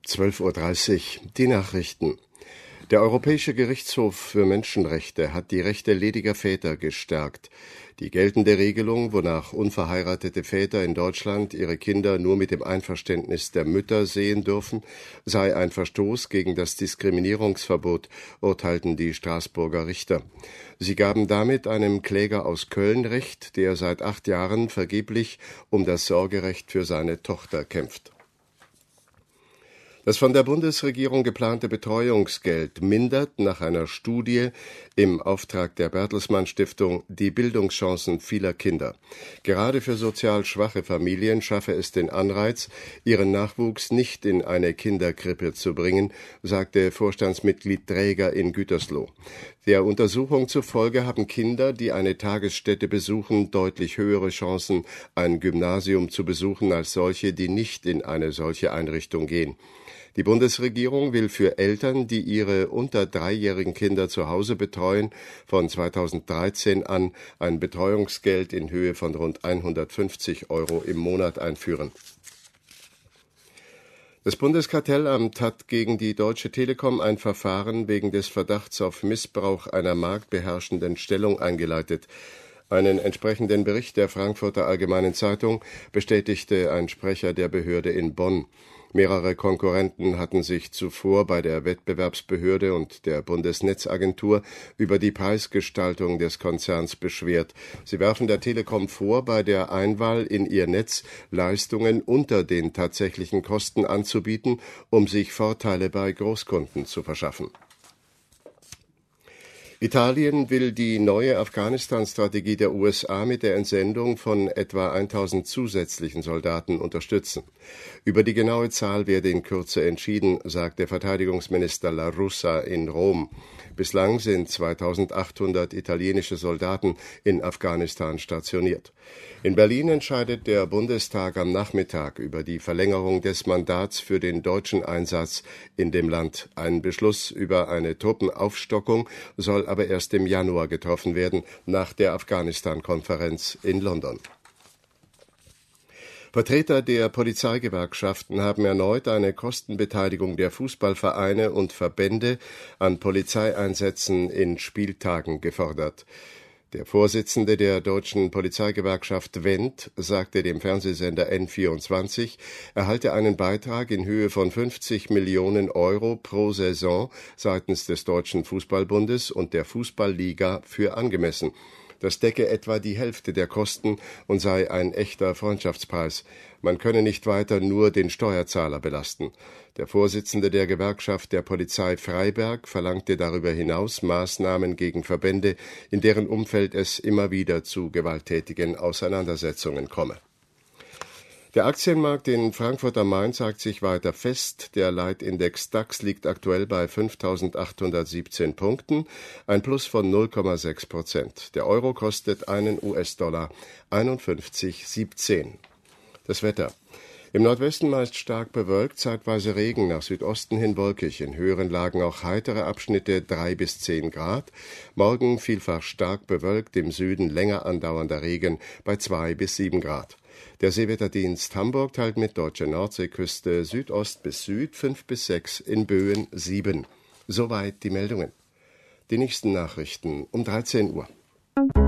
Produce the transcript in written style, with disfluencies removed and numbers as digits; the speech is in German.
12:30 Uhr. Die Nachrichten. Der Europäische Gerichtshof für Menschenrechte hat die Rechte lediger Väter gestärkt. Die geltende Regelung, wonach unverheiratete Väter in Deutschland ihre Kinder nur mit dem Einverständnis der Mütter sehen dürfen, sei ein Verstoß gegen das Diskriminierungsverbot, urteilten die Straßburger Richter. Sie gaben damit einem Kläger aus Köln Recht, der seit 8 Jahren vergeblich um das Sorgerecht für seine Tochter kämpft. Das von der Bundesregierung geplante Betreuungsgeld mindert nach einer Studie im Auftrag der Bertelsmann Stiftung die Bildungschancen vieler Kinder. Gerade für sozial schwache Familien schaffe es den Anreiz, ihren Nachwuchs nicht in eine Kinderkrippe zu bringen, sagte Vorstandsmitglied Dräger in Gütersloh. Der Untersuchung zufolge haben Kinder, die eine Tagesstätte besuchen, deutlich höhere Chancen, ein Gymnasium zu besuchen, als solche, die nicht in eine solche Einrichtung gehen. Die Bundesregierung will für Eltern, die ihre unter 3-jährigen Kinder zu Hause betreuen, von 2013 an ein Betreuungsgeld in Höhe von rund 150 € im Monat einführen. Das Bundeskartellamt hat gegen die Deutsche Telekom ein Verfahren wegen des Verdachts auf Missbrauch einer marktbeherrschenden Stellung eingeleitet. Einen entsprechenden Bericht der Frankfurter Allgemeinen Zeitung bestätigte ein Sprecher der Behörde in Bonn. Mehrere Konkurrenten hatten sich zuvor bei der Wettbewerbsbehörde und der Bundesnetzagentur über die Preisgestaltung des Konzerns beschwert. Sie werfen der Telekom vor, bei der Einwahl in ihr Netz Leistungen unter den tatsächlichen Kosten anzubieten, um sich Vorteile bei Großkunden zu verschaffen. Italien will die neue Afghanistan-Strategie der USA mit der Entsendung von etwa 1000 zusätzlichen Soldaten unterstützen. Über die genaue Zahl werde in Kürze entschieden, sagte Verteidigungsminister La Russa in Rom. Bislang sind 2800 italienische Soldaten in Afghanistan stationiert. In Berlin entscheidet der Bundestag am Nachmittag über die Verlängerung des Mandats für den deutschen Einsatz in dem Land. Ein Beschluss über eine Truppenaufstockung soll aber erst im Januar getroffen werden, nach der Afghanistan-Konferenz in London. Vertreter der Polizeigewerkschaften haben erneut eine Kostenbeteiligung der Fußballvereine und Verbände an Polizeieinsätzen in Spieltagen gefordert. Der Vorsitzende der deutschen Polizeigewerkschaft Wendt sagte dem Fernsehsender N24, er halte einen Beitrag in Höhe von 50 Millionen € pro Saison seitens des Deutschen Fußballbundes und der Fußballliga für angemessen. Das decke etwa die Hälfte der Kosten und sei ein echter Freundschaftspreis. Man könne nicht weiter nur den Steuerzahler belasten. Der Vorsitzende der Gewerkschaft der Polizei Freiberg verlangte darüber hinaus Maßnahmen gegen Verbände, in deren Umfeld es immer wieder zu gewalttätigen Auseinandersetzungen komme. Der Aktienmarkt in Frankfurt am Main zeigt sich weiter fest. Der Leitindex DAX liegt aktuell bei 5.817 Punkten, ein Plus von 0,6%. Der Euro kostet einen US-Dollar 51,17. Das Wetter. Im Nordwesten meist stark bewölkt, zeitweise Regen, nach Südosten hin wolkig, in höheren Lagen auch heitere Abschnitte 3 bis 10 Grad. Morgen vielfach stark bewölkt, im Süden länger andauernder Regen bei 2 bis 7 Grad. Der Seewetterdienst Hamburg teilt mit, deutsche Nordseeküste Südost bis Süd 5 bis 6, in Böen 7. Soweit die Meldungen. Die nächsten Nachrichten um 13 Uhr.